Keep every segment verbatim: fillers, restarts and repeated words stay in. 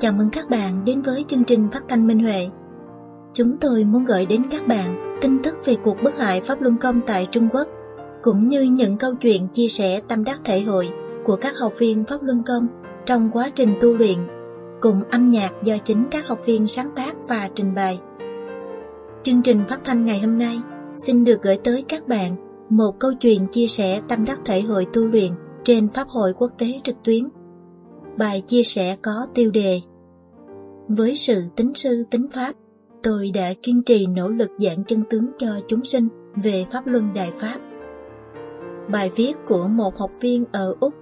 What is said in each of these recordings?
Chào mừng các bạn đến với chương trình phát thanh Minh Huệ. Chúng tôi muốn gửi đến các bạn tin tức về cuộc bức hại Pháp Luân Công tại Trung Quốc, cũng như những câu chuyện chia sẻ tâm đắc thể hội của các học viên Pháp Luân Công trong quá trình tu luyện, cùng âm nhạc do chính các học viên sáng tác và trình bày. Chương trình phát thanh ngày hôm nay xin được gửi tới các bạn một câu chuyện chia sẻ tâm đắc thể hội tu luyện trên Pháp hội quốc tế trực tuyến. Bài chia sẻ có tiêu đề: với sự tín sư tín Pháp, tôi đã kiên trì nỗ lực giảng chân tướng cho chúng sinh về Pháp Luân Đại Pháp. Bài viết của một học viên ở Úc.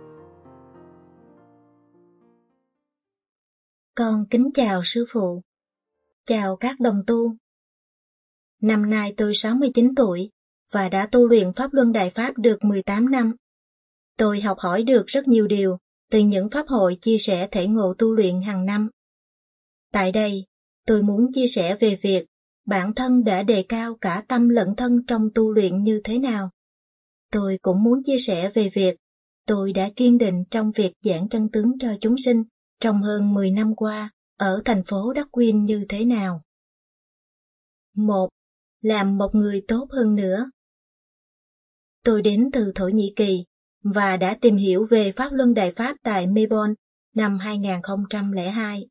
Con kính chào sư phụ. Chào các đồng tu. Năm nay tôi sáu mươi chín tuổi và đã tu luyện Pháp Luân Đại Pháp được mười tám năm. Tôi học hỏi được rất nhiều điều từ những pháp hội chia sẻ thể ngộ tu luyện hàng năm. Tại đây, tôi muốn chia sẻ về việc bản thân đã đề cao cả tâm lẫn thân trong tu luyện như thế nào. Tôi cũng muốn chia sẻ về việc tôi đã kiên định trong việc giảng chân tướng cho chúng sinh trong hơn mười năm qua ở thành phố Đắc Quyên như thế nào. một. Làm một người tốt hơn nữa. Tôi đến từ Thổ Nhĩ Kỳ và đã tìm hiểu về Pháp Luân Đại Pháp tại Melbourne năm hai nghìn không trăm lẻ hai.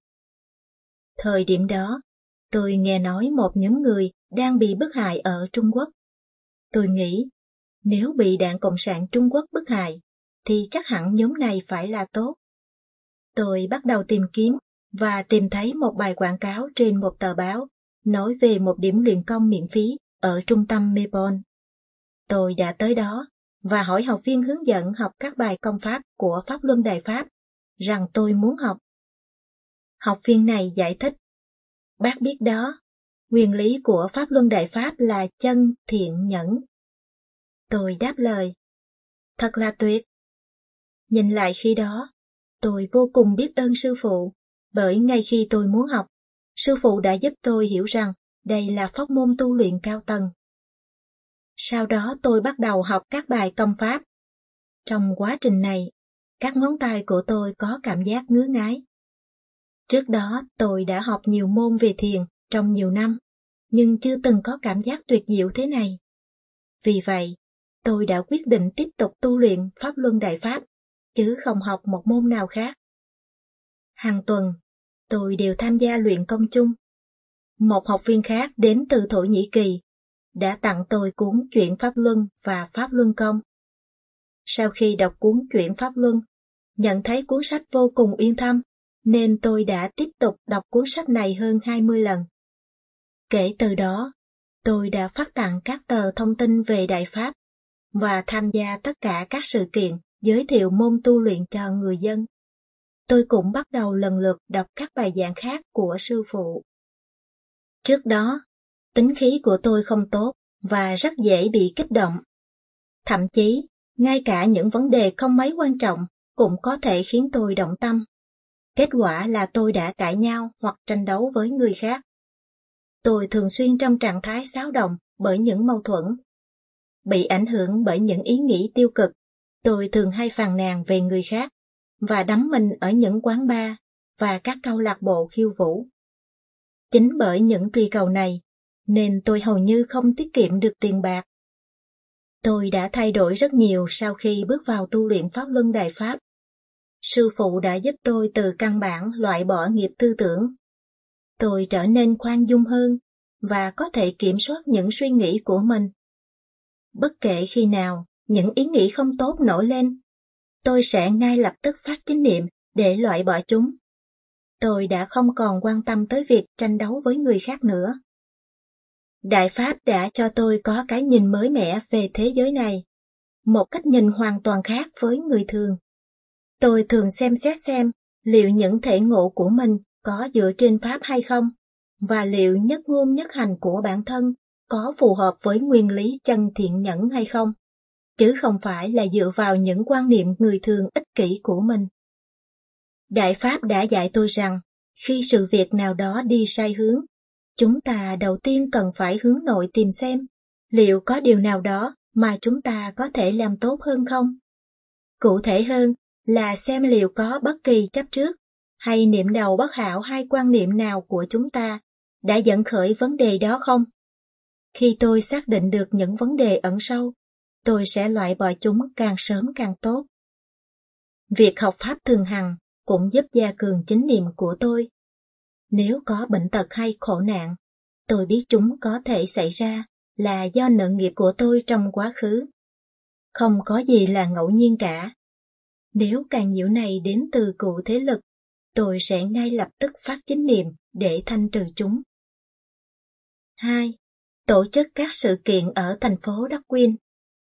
Thời điểm đó, tôi nghe nói một nhóm người đang bị bức hại ở Trung Quốc. Tôi nghĩ, nếu bị Đảng Cộng sản Trung Quốc bức hại, thì chắc hẳn nhóm này phải là tốt. Tôi bắt đầu tìm kiếm và tìm thấy một bài quảng cáo trên một tờ báo nói về một điểm luyện công miễn phí ở trung tâm Melbourne. Tôi đã tới đó và hỏi học viên hướng dẫn học các bài công pháp của Pháp Luân Đại Pháp rằng tôi muốn học. Học viên này giải thích: bác biết đó, nguyên lý của Pháp Luân Đại Pháp là chân, thiện, nhẫn. Tôi đáp lời: thật là tuyệt. Nhìn lại khi đó, tôi vô cùng biết ơn sư phụ, bởi ngay khi tôi muốn học, sư phụ đã giúp tôi hiểu rằng đây là pháp môn tu luyện cao tầng. Sau đó tôi bắt đầu học các bài công pháp. Trong quá trình này, các ngón tay của tôi có cảm giác ngứa ngáy. Trước đó tôi đã học nhiều môn về thiền trong nhiều năm, nhưng chưa từng có cảm giác tuyệt diệu thế này. Vì vậy, tôi đã quyết định tiếp tục tu luyện Pháp Luân Đại Pháp, chứ không học một môn nào khác. Hàng tuần, tôi đều tham gia luyện công chung. Một học viên khác đến từ Thổ Nhĩ Kỳ đã tặng tôi cuốn Chuyển Pháp Luân và Pháp Luân Công. Sau khi đọc cuốn Chuyển Pháp Luân, nhận thấy cuốn sách vô cùng uyên thâm, nên tôi đã tiếp tục đọc cuốn sách này hơn hai mươi lần. Kể từ đó, tôi đã phát tặng các tờ thông tin về Đại Pháp và tham gia tất cả các sự kiện giới thiệu môn tu luyện cho người dân. Tôi cũng bắt đầu lần lượt đọc các bài giảng khác của sư phụ. Trước đó, tính khí của tôi không tốt và rất dễ bị kích động. Thậm chí, ngay cả những vấn đề không mấy quan trọng cũng có thể khiến tôi động tâm. Kết quả là tôi đã cãi nhau hoặc tranh đấu với người khác. Tôi thường xuyên trong trạng thái xáo động bởi những mâu thuẫn. Bị ảnh hưởng bởi những ý nghĩ tiêu cực, tôi thường hay phàn nàn về người khác và đắm mình ở những quán bar và các câu lạc bộ khiêu vũ. Chính bởi những truy cầu này, nên tôi hầu như không tiết kiệm được tiền bạc. Tôi đã thay đổi rất nhiều sau khi bước vào tu luyện Pháp Luân Đại Pháp. Sư phụ đã giúp tôi từ căn bản loại bỏ nghiệp tư tưởng. Tôi trở nên khoan dung hơn và có thể kiểm soát những suy nghĩ của mình. Bất kể khi nào những ý nghĩ không tốt nổi lên, tôi sẽ ngay lập tức phát chánh niệm để loại bỏ chúng. Tôi đã không còn quan tâm tới việc tranh đấu với người khác nữa. Đại Pháp đã cho tôi có cái nhìn mới mẻ về thế giới này, một cách nhìn hoàn toàn khác với người thường. Tôi thường xem xét xem liệu những thể ngộ của mình có dựa trên Pháp hay không, và liệu nhất ngôn nhất hành của bản thân có phù hợp với nguyên lý chân thiện nhẫn hay không, chứ không phải là dựa vào những quan niệm người thường ích kỷ của mình. Đại Pháp đã dạy tôi rằng, khi sự việc nào đó đi sai hướng, chúng ta đầu tiên cần phải hướng nội tìm xem, liệu có điều nào đó mà chúng ta có thể làm tốt hơn không? Cụ thể hơn là xem liệu có bất kỳ chấp trước hay niệm đầu bất hảo hay quan niệm nào của chúng ta đã dẫn khởi vấn đề đó không? Khi tôi xác định được những vấn đề ẩn sâu, tôi sẽ loại bỏ chúng càng sớm càng tốt. Việc học Pháp thường hằng cũng giúp gia cường chánh niệm của tôi. Nếu có bệnh tật hay khổ nạn, tôi biết chúng có thể xảy ra là do nợ nghiệp của tôi trong quá khứ. Không có gì là ngẫu nhiên cả. Nếu càng nhiễu này đến từ cụ thế lực, tôi sẽ ngay lập tức phát chánh niệm để thanh trừ chúng. hai. Tổ chức các sự kiện ở thành phố Darwin.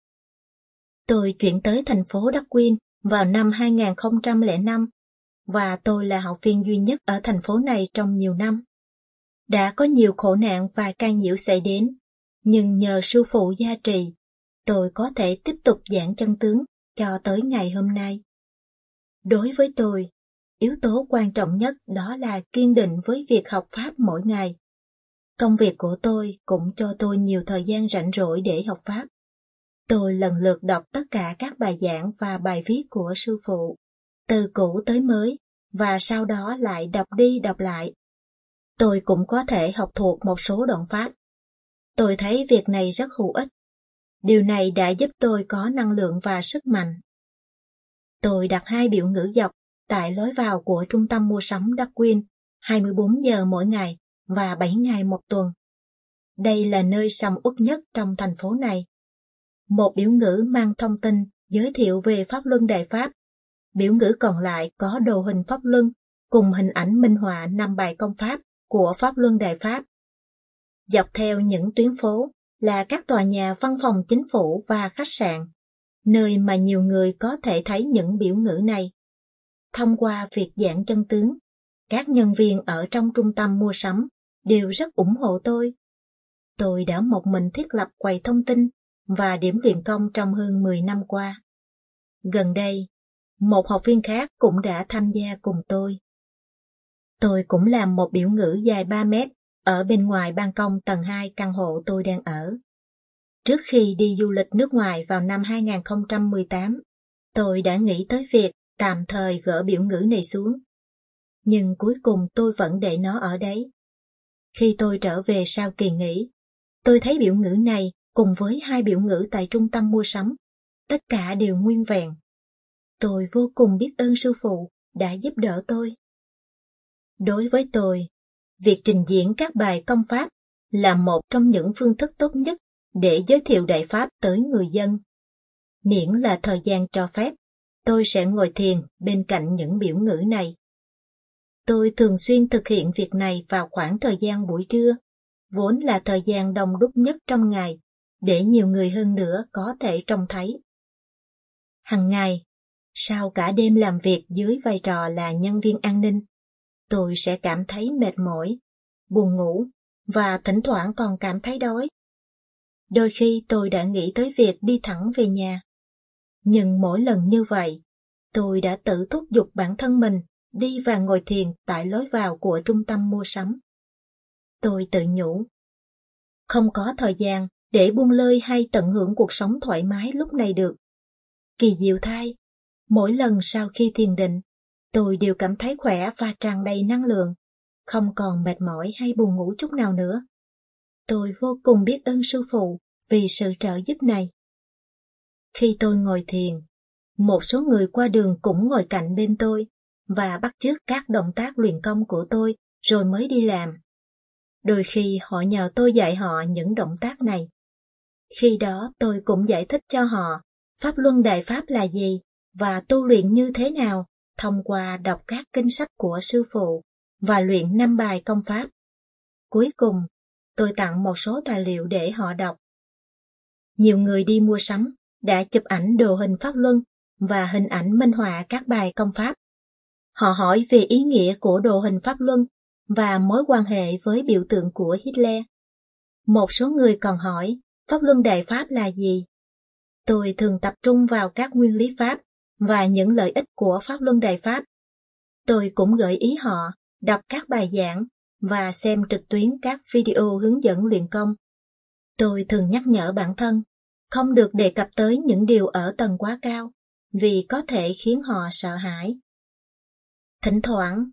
Tôi chuyển tới thành phố Darwin vào năm hai nghìn không trăm lẻ năm và tôi là học viên duy nhất ở thành phố này trong nhiều năm. Đã có nhiều khổ nạn và can nhiễu xảy đến, nhưng nhờ sư phụ gia trì, tôi có thể tiếp tục giảng chân tướng cho tới ngày hôm nay. Đối với tôi, yếu tố quan trọng nhất đó là kiên định với việc học Pháp mỗi ngày. Công việc của tôi cũng cho tôi nhiều thời gian rảnh rỗi để học Pháp. Tôi lần lượt đọc tất cả các bài giảng và bài viết của sư phụ, từ cũ tới mới, và sau đó lại đọc đi đọc lại. Tôi cũng có thể học thuộc một số đoạn Pháp. Tôi thấy việc này rất hữu ích. Điều này đã giúp tôi có năng lượng và sức mạnh. Tôi đặt hai biểu ngữ dọc tại lối vào của trung tâm mua sắm Darwin hai mươi bốn giờ mỗi ngày và bảy ngày một tuần. Đây là nơi sầm uất nhất trong thành phố này. Một biểu ngữ mang thông tin giới thiệu về Pháp Luân Đại Pháp. Biểu ngữ còn lại có đồ hình Pháp Luân cùng hình ảnh minh họa năm bài công pháp của Pháp Luân Đại Pháp. Dọc theo những tuyến phố là các tòa nhà văn phòng chính phủ và khách sạn, nơi mà nhiều người có thể thấy những biểu ngữ này. Thông qua việc giảng chân tướng, các nhân viên ở trong trung tâm mua sắm đều rất ủng hộ tôi. Tôi đã một mình thiết lập quầy thông tin và điểm luyện công trong hơn mười năm qua. Gần đây, một học viên khác cũng đã tham gia cùng tôi. Tôi cũng làm một biểu ngữ dài ba mét ở bên ngoài ban công tầng hai căn hộ tôi đang ở. Trước khi đi du lịch nước ngoài vào năm hai nghìn không trăm mười tám, tôi đã nghĩ tới việc tạm thời gỡ biểu ngữ này xuống. Nhưng cuối cùng tôi vẫn để nó ở đấy. Khi tôi trở về sau kỳ nghỉ, tôi thấy biểu ngữ này cùng với hai biểu ngữ tại trung tâm mua sắm, tất cả đều nguyên vẹn. Tôi vô cùng biết ơn sư phụ đã giúp đỡ tôi. Đối với tôi, việc trình diễn các bài công pháp là một trong những phương thức tốt nhất để giới thiệu Đại Pháp tới người dân. Miễn là thời gian cho phép, tôi sẽ ngồi thiền bên cạnh những biểu ngữ này. Tôi thường xuyên thực hiện việc này vào khoảng thời gian buổi trưa, vốn là thời gian đông đúc nhất trong ngày, để nhiều người hơn nữa có thể trông thấy. Hằng ngày, sau cả đêm làm việc dưới vai trò là nhân viên an ninh, tôi sẽ cảm thấy mệt mỏi, buồn ngủ và thỉnh thoảng còn cảm thấy đói. Đôi khi tôi đã nghĩ tới việc đi thẳng về nhà. Nhưng mỗi lần như vậy, tôi đã tự thúc giục bản thân mình đi và ngồi thiền tại lối vào của trung tâm mua sắm. Tôi tự nhủ, không có thời gian để buông lơi hay tận hưởng cuộc sống thoải mái lúc này được. Kỳ diệu thay, mỗi lần sau khi thiền định, tôi đều cảm thấy khỏe và tràn đầy năng lượng, không còn mệt mỏi hay buồn ngủ chút nào nữa. Tôi vô cùng biết ơn sư phụ vì sự trợ giúp này. Khi tôi ngồi thiền, một số người qua đường cũng ngồi cạnh bên tôi và bắt chước các động tác luyện công của tôi rồi mới đi làm. Đôi khi họ nhờ tôi dạy họ những động tác này. Khi đó tôi cũng giải thích cho họ Pháp Luân Đại Pháp là gì và tu luyện như thế nào thông qua đọc các kinh sách của sư phụ và luyện năm bài công pháp. Cuối cùng, tôi tặng một số tài liệu để họ đọc. Nhiều người đi mua sắm đã chụp ảnh đồ hình Pháp Luân và hình ảnh minh họa các bài công pháp. Họ hỏi về ý nghĩa của đồ hình Pháp Luân và mối quan hệ với biểu tượng của Hitler. Một số người còn hỏi Pháp Luân Đại Pháp là gì. Tôi thường tập trung vào các nguyên lý Pháp và những lợi ích của Pháp Luân Đại Pháp. Tôi cũng gợi ý họ đọc các bài giảng và xem trực tuyến các video hướng dẫn luyện công. Tôi thường nhắc nhở bản thân không được đề cập tới những điều ở tầng quá cao vì có thể khiến họ sợ hãi. Thỉnh thoảng,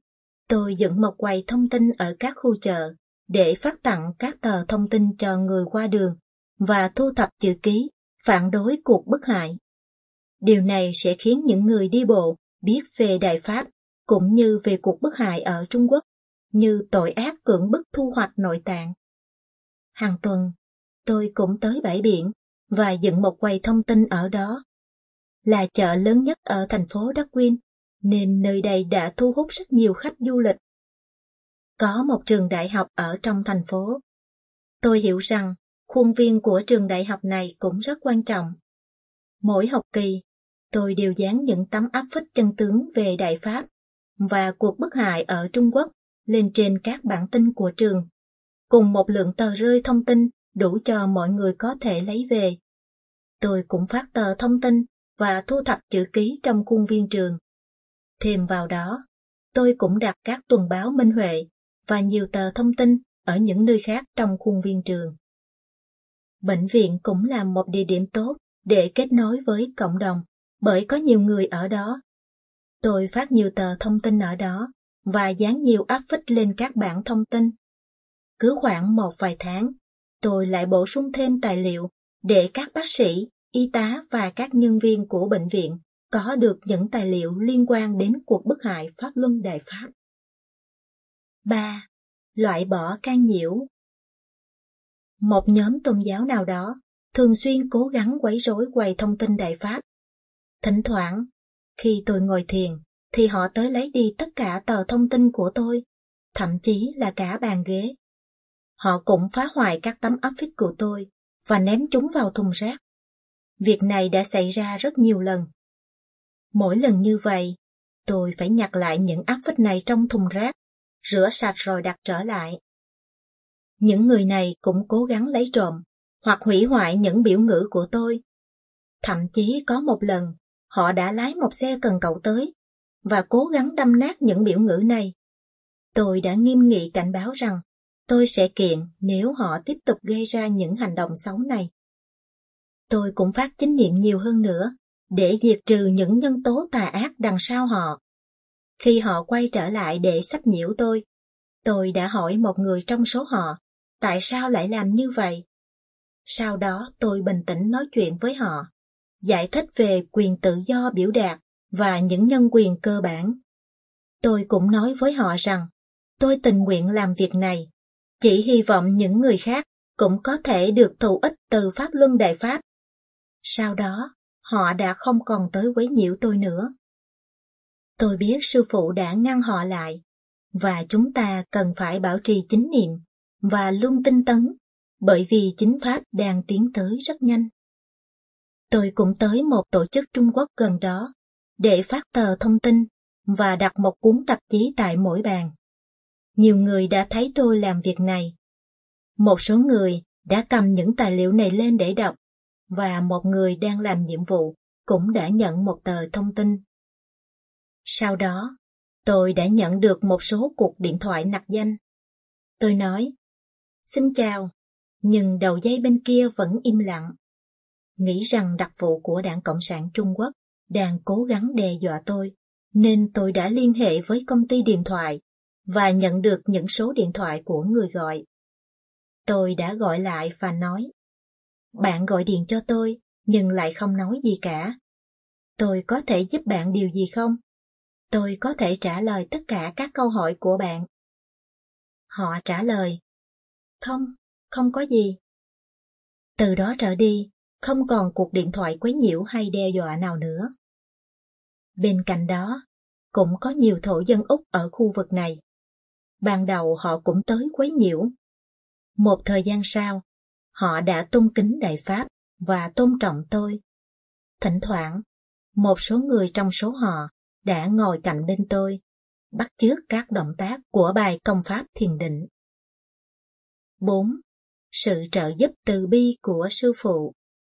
Tôi dựng một quầy thông tin ở các khu chợ để phát tặng các tờ thông tin cho người qua đường và thu thập chữ ký phản đối cuộc bức hại. Điều này sẽ khiến những người đi bộ biết về Đại Pháp cũng như về cuộc bức hại ở Trung Quốc, như tội ác cưỡng bức thu hoạch nội tạng. Hàng tuần, tôi cũng tới bãi biển và dựng một quầy thông tin ở đó. Là chợ lớn nhất ở thành phố Darwin, nên nơi đây đã thu hút rất nhiều khách du lịch. Có một trường đại học ở trong thành phố. Tôi hiểu rằng khuôn viên của trường đại học này cũng rất quan trọng. Mỗi học kỳ, tôi đều dán những tấm áp phích chân tướng về Đại Pháp và cuộc bức hại ở Trung Quốc lên trên các bản tin của trường, cùng một lượng tờ rơi thông tin đủ cho mọi người có thể lấy về. Tôi cũng phát tờ thông tin và thu thập chữ ký trong khuôn viên trường. Thêm vào đó, tôi cũng đặt các tuần báo Minh Huệ và nhiều tờ thông tin ở những nơi khác trong khuôn viên trường. Bệnh viện cũng là một địa điểm tốt để kết nối với cộng đồng, bởi có nhiều người ở đó. Tôi phát nhiều tờ thông tin ở đó và dán nhiều áp phích lên các bảng thông tin. Cứ khoảng một vài tháng, tôi lại bổ sung thêm tài liệu để các bác sĩ, y tá và các nhân viên của bệnh viện có được những tài liệu liên quan đến cuộc bức hại Pháp Luân Đại Pháp. ba. Loại bỏ can nhiễu. Một nhóm tôn giáo nào đó thường xuyên cố gắng quấy rối quầy thông tin Đại Pháp. Thỉnh thoảng, khi tôi ngồi thiền, thì họ tới lấy đi tất cả tờ thông tin của tôi, thậm chí là cả bàn ghế. Họ cũng phá hoại các tấm áp phích của tôi và ném chúng vào thùng rác. Việc này đã xảy ra rất nhiều lần. Mỗi lần như vậy, tôi phải nhặt lại những áp phích này trong thùng rác, rửa sạch rồi đặt trở lại. Những người này cũng cố gắng lấy trộm hoặc hủy hoại những biểu ngữ của tôi. Thậm chí có một lần, họ đã lái một xe cần cẩu tới và cố gắng đâm nát những biểu ngữ này. Tôi đã nghiêm nghị cảnh báo rằng tôi sẽ kiện nếu họ tiếp tục gây ra những hành động xấu này. Tôi cũng phát chánh niệm nhiều hơn nữa để diệt trừ những nhân tố tà ác đằng sau họ. Khi họ quay trở lại để sách nhiễu tôi, tôi đã hỏi một người trong số họ tại sao lại làm như vậy. Sau đó tôi bình tĩnh nói chuyện với họ, giải thích về quyền tự do biểu đạt và những nhân quyền cơ bản. Tôi cũng nói với họ rằng tôi tình nguyện làm việc này, chỉ hy vọng những người khác cũng có thể được thụ ích từ Pháp Luân Đại Pháp. Sau đó, họ đã không còn tới quấy nhiễu tôi nữa. Tôi biết sư phụ đã ngăn họ lại, và chúng ta cần phải bảo trì chánh niệm và luôn tinh tấn, bởi vì chính Pháp đang tiến tới rất nhanh. Tôi cũng tới một tổ chức Trung Quốc gần đó để phát tờ thông tin và đặt một cuốn tạp chí tại mỗi bàn. Nhiều người đã thấy tôi làm việc này. Một số người đã cầm những tài liệu này lên để đọc, và một người đang làm nhiệm vụ cũng đã nhận một tờ thông tin. Sau đó, tôi đã nhận được một số cuộc điện thoại nặc danh. Tôi nói, xin chào, nhưng đầu dây bên kia vẫn im lặng. Nghĩ rằng đặc vụ của Đảng Cộng sản Trung Quốc đang cố gắng đe dọa tôi, nên tôi đã liên hệ với công ty điện thoại và nhận được những số điện thoại của người gọi. Tôi đã gọi lại và nói, bạn gọi điện cho tôi nhưng lại không nói gì cả. Tôi có thể giúp bạn điều gì không? Tôi có thể trả lời tất cả các câu hỏi của bạn. Họ trả lời, không, không có gì. Từ đó trở đi, không còn cuộc điện thoại quấy nhiễu hay đe dọa nào nữa. Bên cạnh đó, cũng có nhiều thổ dân Úc ở khu vực này. Ban đầu họ cũng tới quấy nhiễu. Một thời gian sau, họ đã tôn kính Đại Pháp và tôn trọng tôi. Thỉnh thoảng, một số người trong số họ đã ngồi cạnh bên tôi, bắt chước các động tác của bài công pháp thiền định. bốn. Sự trợ giúp từ bi của sư phụ.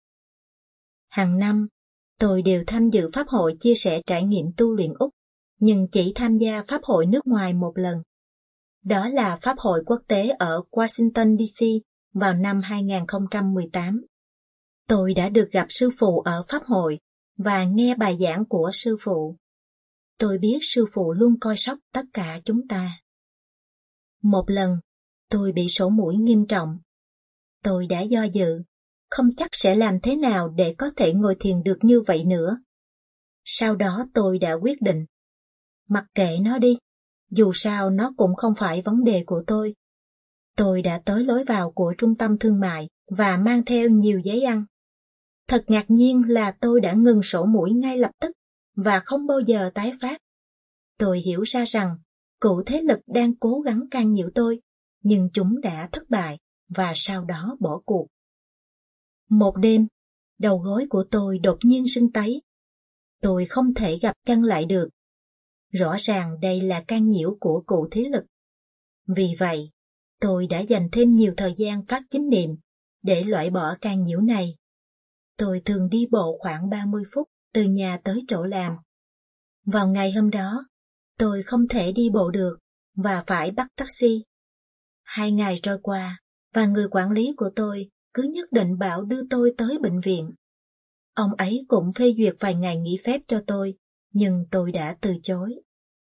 Hàng năm, tôi đều tham dự Pháp hội chia sẻ trải nghiệm tu luyện Úc, nhưng chỉ tham gia Pháp hội nước ngoài một lần. Đó là Pháp hội quốc tế ở Washington đê xê vào năm hai nghìn không trăm mười tám. Tôi đã được gặp sư phụ ở Pháp hội và nghe bài giảng của sư phụ. tôi biết sư phụ luôn coi sóc tất cả chúng ta. Một lần, tôi bị sổ mũi nghiêm trọng. Tôi đã do dự, không chắc sẽ làm thế nào để có thể ngồi thiền được như vậy nữa. Sau đó tôi đã quyết định, mặc kệ nó đi, dù sao nó cũng không phải vấn đề của tôi. Tôi đã tới lối vào của trung tâm thương mại và mang theo nhiều giấy ăn. Thật ngạc nhiên là tôi đã ngừng sổ mũi ngay lập tức và không bao giờ tái phát. Tôi hiểu ra rằng cựu thế lực đang cố gắng can nhiễu tôi, nhưng chúng đã thất bại và sau đó bỏ cuộc. Một đêm, đầu gối của tôi đột nhiên sưng tấy. Tôi không thể gặp chân lại được. Rõ ràng đây là can nhiễu của cựu thế lực. Vì vậy, tôi đã dành thêm nhiều thời gian phát chánh niệm để loại bỏ can nhiễu này. Tôi thường đi bộ khoảng ba mươi phút từ nhà tới chỗ làm. Vào ngày hôm đó, tôi không thể đi bộ được và phải bắt taxi. Hai ngày trôi qua và người quản lý của tôi cứ nhất định bảo đưa tôi tới bệnh viện. Ông ấy cũng phê duyệt vài ngày nghỉ phép cho tôi, nhưng tôi đã từ chối.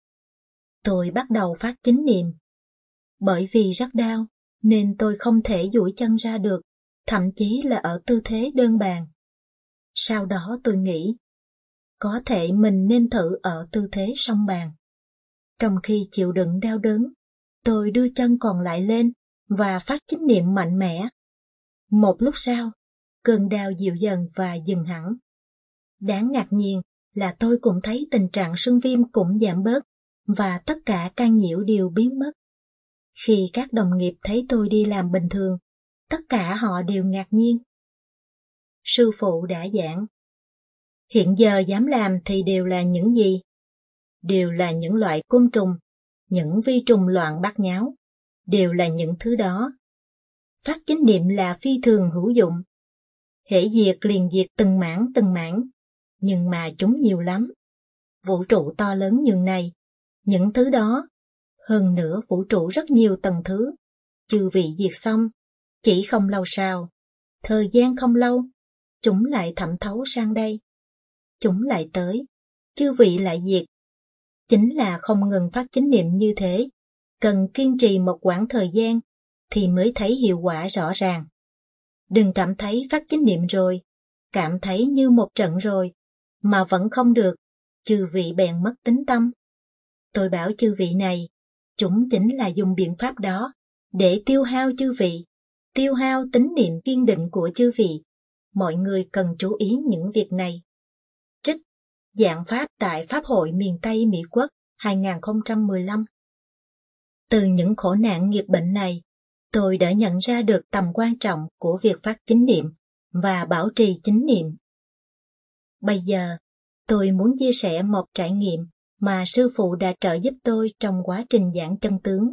Tôi bắt đầu phát chánh niệm. Bởi vì rất đau, nên tôi không thể duỗi chân ra được, thậm chí là ở tư thế đơn bàn. Sau đó tôi nghĩ, có thể mình nên thử ở tư thế song bàn. Trong khi chịu đựng đau đớn, tôi đưa chân còn lại lên và phát chánh niệm mạnh mẽ. Một lúc sau, cơn đau dịu dần và dừng hẳn. Đáng ngạc nhiên là tôi cũng thấy tình trạng sưng viêm cũng giảm bớt và tất cả can nhiễu đều biến mất. Khi các đồng nghiệp thấy tôi đi làm bình thường, tất cả họ đều ngạc nhiên. Sư phụ đã giảng, hiện giờ dám làm thì đều là những gì? Đều là những loại côn trùng, những vi trùng loạn bát nháo, đều là những thứ đó. Phát chánh niệm là phi thường hữu dụng. Hễ diệt liền diệt từng mảng từng mảng, nhưng mà chúng nhiều lắm. Vũ trụ to lớn nhường này, những thứ đó, hơn nữa vũ trụ rất nhiều tầng thứ, chư vị diệt xong, chỉ không lâu sau, thời gian không lâu, chúng lại thẩm thấu sang đây. Chúng lại tới, chư vị lại diệt. Chính là không ngừng phát chánh niệm như thế, cần kiên trì một quãng thời gian thì mới thấy hiệu quả rõ ràng. Đừng cảm thấy phát chánh niệm rồi, cảm thấy như một trận rồi, mà vẫn không được, chư vị bèn mất tín tâm. Tôi bảo chư vị này, chúng chính là dùng biện pháp đó để tiêu hao chư vị, tiêu hao tín niệm kiên định của chư vị. Mọi người cần chú ý những việc này. Trích Giảng pháp tại Pháp hội miền Tây Mỹ Quốc hai không một lăm. Từ những khổ nạn nghiệp bệnh này, tôi đã nhận ra được tầm quan trọng của việc phát chánh niệm và bảo trì chánh niệm. Bây giờ, tôi muốn chia sẻ một trải nghiệm mà sư phụ đã trợ giúp tôi trong quá trình giảng chân tướng.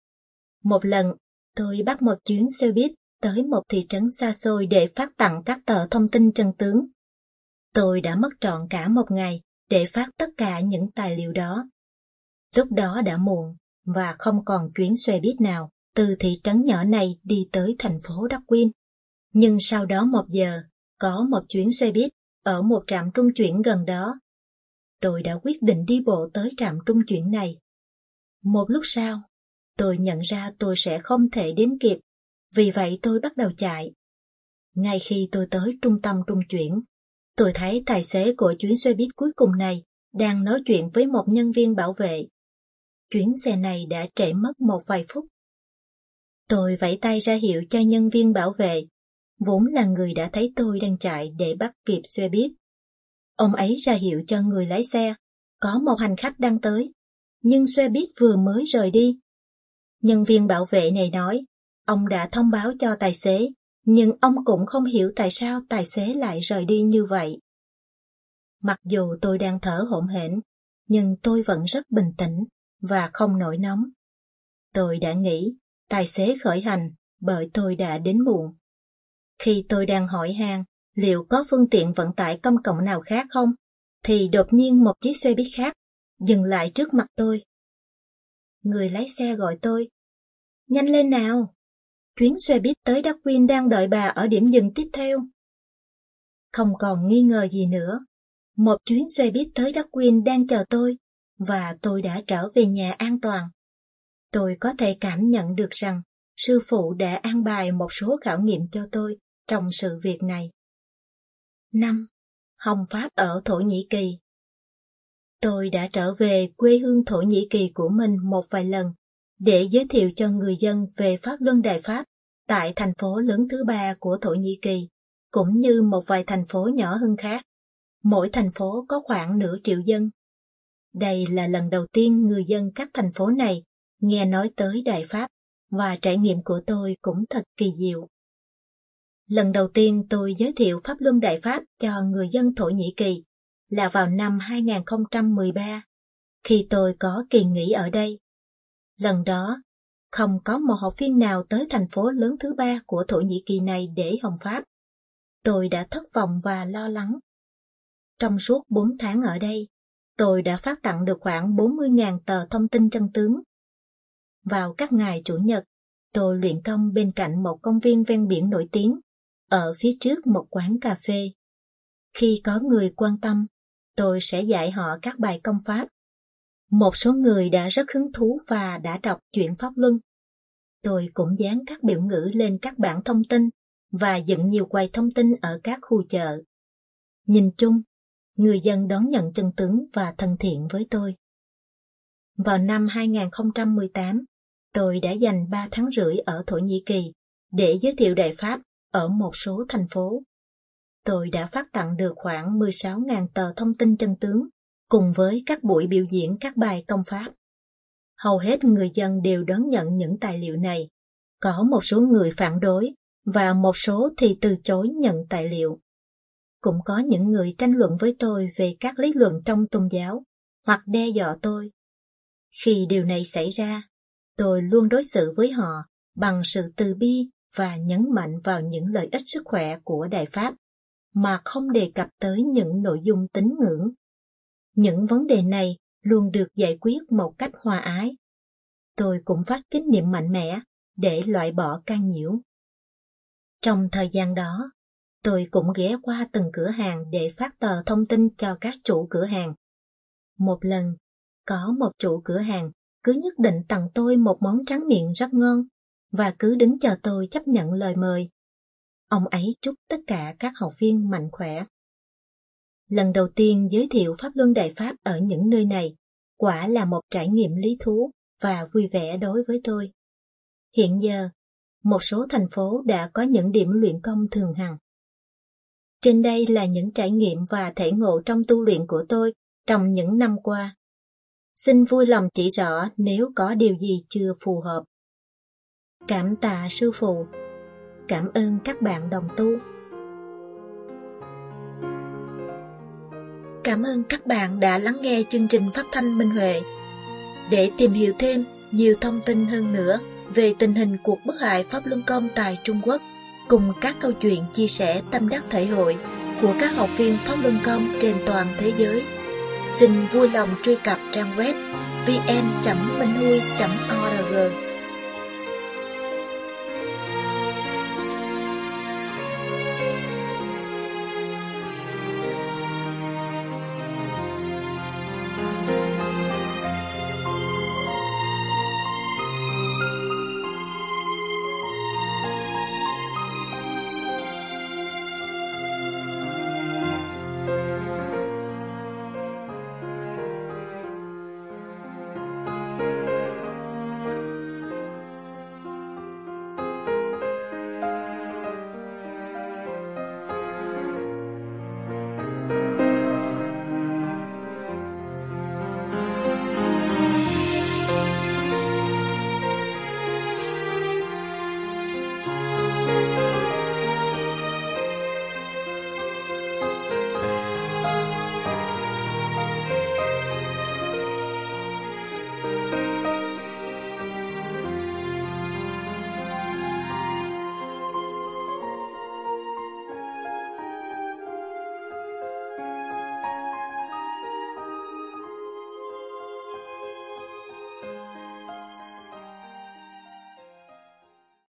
Một lần, tôi bắt một chuyến xe buýt tới một thị trấn xa xôi để phát tặng các tờ thông tin chân tướng. Tôi đã mất trọn cả một ngày để phát tất cả những tài liệu đó. Lúc đó đã muộn và không còn chuyến xe buýt nào từ thị trấn nhỏ này đi tới thành phố Darwin. Nhưng sau đó một giờ, có một chuyến xe buýt ở một trạm trung chuyển gần đó. Tôi đã quyết định đi bộ tới trạm trung chuyển này. Một lúc sau, tôi nhận ra tôi sẽ không thể đến kịp, vì vậy tôi bắt đầu chạy. Ngay khi tôi tới trung tâm trung chuyển, tôi thấy tài xế của chuyến xe buýt cuối cùng này đang nói chuyện với một nhân viên bảo vệ. Chuyến xe này đã trễ mất một vài phút. Tôi vẫy tay ra hiệu cho nhân viên bảo vệ, vốn là người đã thấy tôi đang chạy để bắt kịp xe buýt. Ông ấy ra hiệu cho người lái xe, có một hành khách đang tới, nhưng xe buýt vừa mới rời đi. Nhân viên bảo vệ này nói, ông đã thông báo cho tài xế, nhưng ông cũng không hiểu tại sao tài xế lại rời đi như vậy. Mặc dù tôi đang thở hổn hển, nhưng tôi vẫn rất bình tĩnh và không nổi nóng. Tôi đã nghĩ tài xế khởi hành bởi tôi đã đến muộn. Khi tôi đang hỏi han liệu có phương tiện vận tải công cộng nào khác không, thì đột nhiên một chiếc xe buýt khác dừng lại trước mặt tôi. Người lái xe gọi tôi, nhanh lên nào, chuyến xe buýt tới Darwin đang đợi bà ở điểm dừng tiếp theo. Không còn nghi ngờ gì nữa, một chuyến xe buýt tới Darwin đang chờ tôi, và tôi đã trở về nhà an toàn. Tôi có thể cảm nhận được rằng sư phụ đã an bài một số khảo nghiệm cho tôi trong sự việc này. năm. Hồng Pháp ở Thổ Nhĩ Kỳ. Tôi đã trở về quê hương Thổ Nhĩ Kỳ của mình một vài lần để giới thiệu cho người dân về Pháp Luân Đại Pháp tại thành phố lớn thứ ba của Thổ Nhĩ Kỳ, cũng như một vài thành phố nhỏ hơn khác. Mỗi thành phố có khoảng nửa triệu dân. Đây là lần đầu tiên người dân các thành phố này nghe nói tới Đại Pháp, và trải nghiệm của tôi cũng thật kỳ diệu. Lần đầu tiên tôi giới thiệu Pháp Luân Đại Pháp cho người dân Thổ Nhĩ Kỳ là vào năm hai nghìn không trăm mười ba, khi tôi có kỳ nghỉ ở đây. Lần đó, không có một học viên nào tới thành phố lớn thứ ba của Thổ Nhĩ Kỳ này để hồng Pháp. Tôi đã thất vọng và lo lắng. Trong suốt bốn tháng ở đây, tôi đã phát tặng được khoảng bốn mươi nghìn tờ thông tin chân tướng. Vào các ngày Chủ nhật, tôi luyện công bên cạnh một công viên ven biển nổi tiếng, ở phía trước một quán cà phê. Khi có người quan tâm, tôi sẽ dạy họ các bài công pháp. Một số người đã rất hứng thú và đã đọc truyện Pháp Luân. Tôi cũng dán các biểu ngữ lên các bảng thông tin và dựng nhiều quầy thông tin ở các khu chợ. Nhìn chung, người dân đón nhận chân tướng và thân thiện với tôi. Vào năm hai nghìn không trăm mười tám, tôi đã dành ba tháng rưỡi ở Thổ Nhĩ Kỳ để giới thiệu Đại Pháp ở một số thành phố. Tôi đã phát tặng được khoảng mười sáu nghìn tờ thông tin chân tướng, cùng với các buổi biểu diễn các bài công pháp. Hầu hết người dân đều đón nhận những tài liệu này. Có một số người phản đối, và một số thì từ chối nhận tài liệu. Cũng có những người tranh luận với tôi về các lý luận trong tôn giáo, hoặc đe dọa tôi. Khi điều này xảy ra, tôi luôn đối xử với họ bằng sự từ bi và nhấn mạnh vào những lợi ích sức khỏe của Đại Pháp, mà không đề cập tới những nội dung tín ngưỡng. Những vấn đề này luôn được giải quyết một cách hòa ái. Tôi cũng phát chánh niệm mạnh mẽ để loại bỏ can nhiễu. Trong thời gian đó, tôi cũng ghé qua từng cửa hàng để phát tờ thông tin cho các chủ cửa hàng. Một lần, có một chủ cửa hàng cứ nhất định tặng tôi một món tráng miệng rất ngon và cứ đứng chờ tôi chấp nhận lời mời. Ông ấy chúc tất cả các học viên mạnh khỏe. Lần đầu tiên giới thiệu Pháp Luân Đại Pháp ở những nơi này quả là một trải nghiệm lý thú và vui vẻ đối với tôi. Hiện giờ, một số thành phố đã có những điểm luyện công thường hằng. Trên đây là những trải nghiệm và thể ngộ trong tu luyện của tôi trong những năm qua. Xin vui lòng chỉ rõ nếu có điều gì chưa phù hợp. Cảm tạ sư phụ. Cảm ơn các bạn đồng tu. Cảm ơn các bạn đã lắng nghe chương trình phát thanh Minh Huệ. Để tìm hiểu thêm nhiều thông tin hơn nữa về tình hình cuộc bức hại Pháp Luân Công tại Trung Quốc, cùng các câu chuyện chia sẻ tâm đắc thể hội của các học viên Pháp Luân Công trên toàn thế giới, xin vui lòng truy cập trang web vn chấm minh hui chấm org.